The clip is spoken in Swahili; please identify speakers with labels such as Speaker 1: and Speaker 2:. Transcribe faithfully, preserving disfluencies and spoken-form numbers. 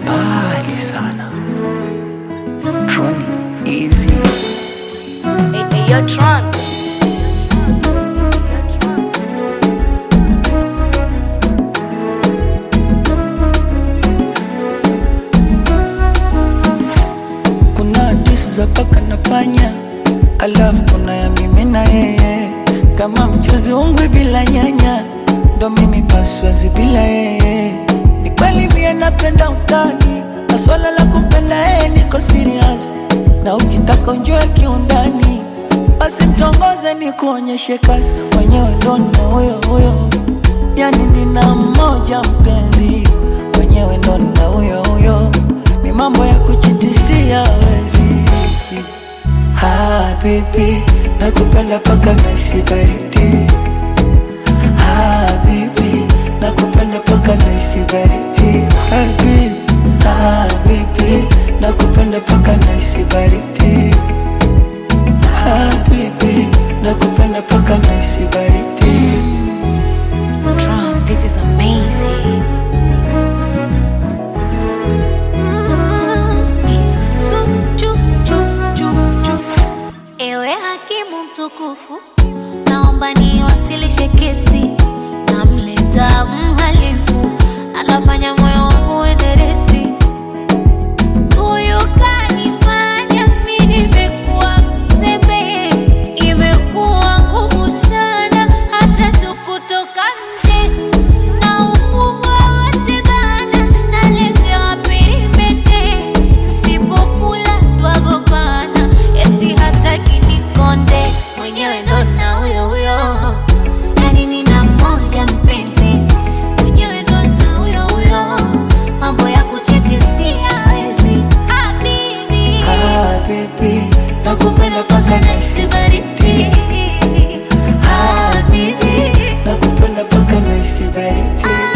Speaker 1: mbali sana. Tron easy.
Speaker 2: Hey, hey, yo, Tron.
Speaker 1: Kuna disu za paka na panya, alafu kuna ya mimi na yeye. Kama mchuzi ungwe bila nyanya, ndo mimi paswazi bila yeye. Ni kweli mie napenda utani, na swala la kumpenda yeye niko serious. Na ukitaka unjue kiundani, basi mtongoze ni kuonyeshe kazi. Mwenyewe ndo na huyo huyo, yani nina mmoja mpenzi. Mwenyewe ndo na huyo huyo, ni mambo ya kuchitisia wezi. Ah baby, nakupenda paka naisi baridi. Ah baby, nakupenda paka naisi baridi. Ah baby, ah baby, nakupenda paka naisi baridi. Ah baby, nakupenda paka naisi baridi.
Speaker 2: Tron, this is amazing. Ewe hakimu mtukufu, naomba niwasilishe kesi. Namleta mhalifu, anafanya moyo wangu uenderesi. Huyu kanifanya mimi nimekuwa mzembe. Imekuwa ngumu sana hata tu kutoka nje. Na ukubwa wote bana, naletewa peripete. Sipokula twagombana, eti hataki nikonde. Mwenyewe ndo na huyo huyo, yani nina mmoja mpenzi. Mwenyewe ndo na huyo huyo, mambo ya kuchitisia hawezi. Ah baby,
Speaker 1: Ah baby, nakupenda paka naisi baridi. Ah baby, nakupenda paka naisi baridi.